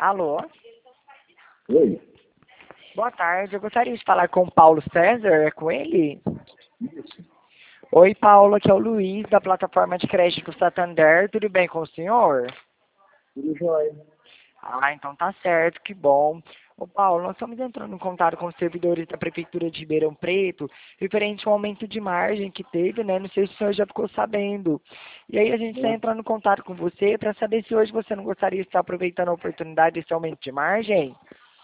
Alô? Oi? Boa tarde, eu gostaria de falar com o Paulo César, é com ele? Isso. Oi, Paulo, aqui é o Luiz, da plataforma de crédito Santander, tudo bem com o senhor? Tudo jóia. Ah, então tá certo, que bom. Ô Paulo, nós estamos entrando em contato com os servidores da Prefeitura de Ribeirão Preto, referente ao aumento de margem que teve, né? Não sei se o senhor já ficou sabendo. E aí a gente está entrando em contato com você para saber se hoje você não gostaria de estar aproveitando a oportunidade desse aumento de margem.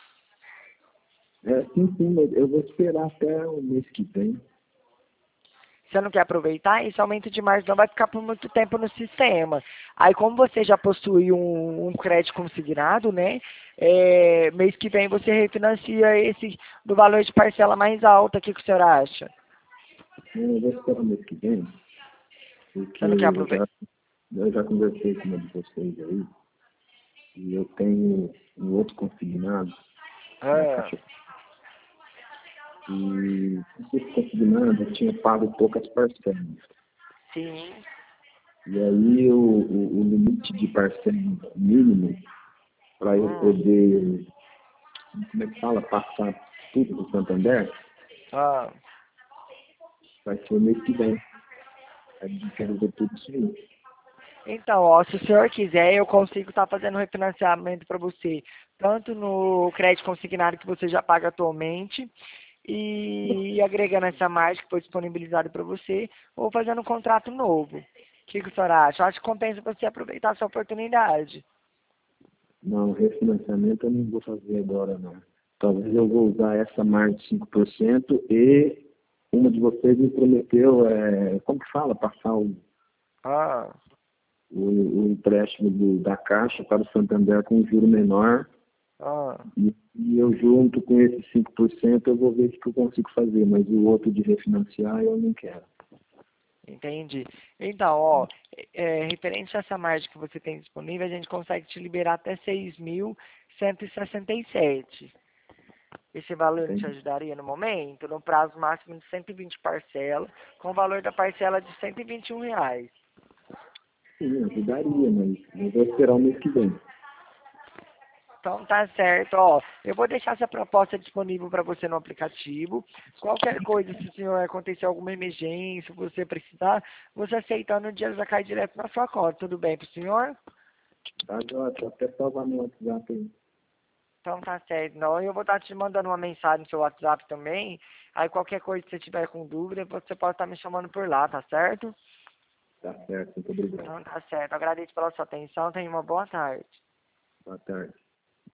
Sim, mas eu vou esperar até o mês que vem. Você não quer aproveitar, esse aumento de margem não vai ficar por muito tempo no sistema. Aí, como você já possui um crédito consignado, né? Mês que vem você refinancia esse do valor de parcela mais alta. O que o senhor acha? Eu vou esperar o mês que vem, porque Você não quer aproveitar? eu já conversei com uma de vocês aí, e eu tenho um outro consignado na Ah, Caixa. E esse consignado eu tinha pago poucas parcelas. sim. E aí o limite de parcela mínimo para eu Hum, poder, como é que fala, passar tudo do Santander, ah. vai ser o mês que vem. Aí eu quero ver tudo isso aí. Então, ó, se o senhor quiser, eu consigo estar fazendo refinanciamento para você, tanto no crédito consignado que você já paga atualmente, e agregando essa margem que foi disponibilizada para você, ou fazendo um contrato novo. O que o senhor acha? Acho que compensa você aproveitar essa oportunidade. Não, refinanciamento eu não vou fazer agora, não. Talvez eu vou usar essa margem de 5% e uma de vocês me prometeu, como que fala, passar Ah, o empréstimo da Caixa para o Santander com um juro menor ah, e eu junto com esses 5% eu vou ver o que eu consigo fazer, mas o outro de refinanciar eu não quero. entendi. Então, ó, referente a essa margem que você tem disponível, a gente consegue te liberar até 6.167. Esse valor te Entende? ajudaria no momento, no prazo máximo de 120 parcelas, com o valor da parcela de R$ 121. Sim, ajudaria, mas eu vou esperar o mês que vem. Então tá certo, ó. Eu vou deixar essa proposta disponível para você no aplicativo. Qualquer coisa, se o senhor acontecer alguma emergência, você precisar, você aceitando, o dinheiro já cai direto na sua conta. Tudo bem pro senhor? Tá, Jota, até salvar meu WhatsApp aí. Então tá certo. Não, eu vou estar te mandando uma mensagem no seu WhatsApp também. Aí qualquer coisa que você tiver com dúvida, você pode estar me chamando por lá, tá certo? Tá certo, muito obrigado. Então tá certo. Agradeço pela sua atenção. Tenha uma boa tarde. Boa tarde.